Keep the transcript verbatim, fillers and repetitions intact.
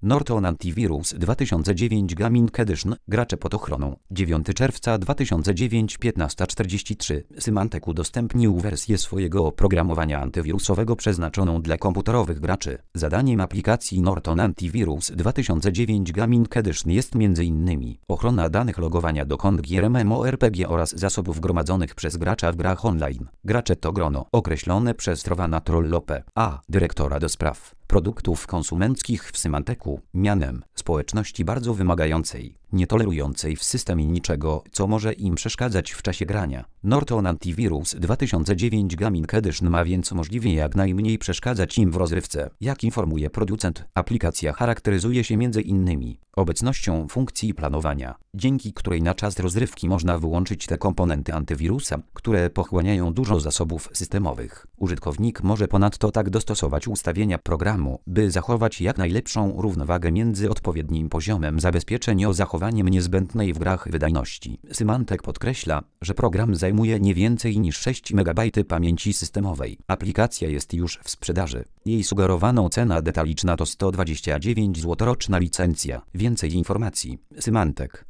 Norton Antivirus dwa tysiące dziewięć Gaming Edition. Gracze pod ochroną. dziewiątego czerwca dwa tysiące dziewięć, piętnaście czterdzieści trzy. Symantec udostępnił wersję swojego oprogramowania antywirusowego przeznaczoną dla komputerowych graczy. Zadaniem aplikacji Norton Antivirus dwa tysiące dziewięć Gaming Edition jest m.in. ochrona danych logowania do kont gier MMORPG oraz zasobów gromadzonych przez gracza w grach online. Gracze to grono określone przez Trowana Trollope, a dyrektora do spraw produktów konsumenckich w Symantecu, mianem społeczności bardzo wymagającej, nie tolerującej w systemie niczego, co może im przeszkadzać w czasie grania. Norton Antivirus dwa tysiące dziewięć Gaming Edition ma więc możliwie jak najmniej przeszkadzać im w rozrywce. Jak informuje producent, aplikacja charakteryzuje się między innymi obecnością funkcji planowania, dzięki której na czas rozrywki można wyłączyć te komponenty antywirusa, które pochłaniają dużo zasobów systemowych. Użytkownik może ponadto tak dostosować ustawienia programu, by zachować jak najlepszą równowagę między odpowiednim poziomem zabezpieczeń a zachowaniem niezbędnej w grach wydajności. Symantec podkreśla, że program zajmuje nie więcej niż sześć megabajtów pamięci systemowej. Aplikacja jest już w sprzedaży. Jej sugerowaną cena detaliczna to sto dwadzieścia dziewięć złotych, roczna licencja. Więcej informacji. Symantec.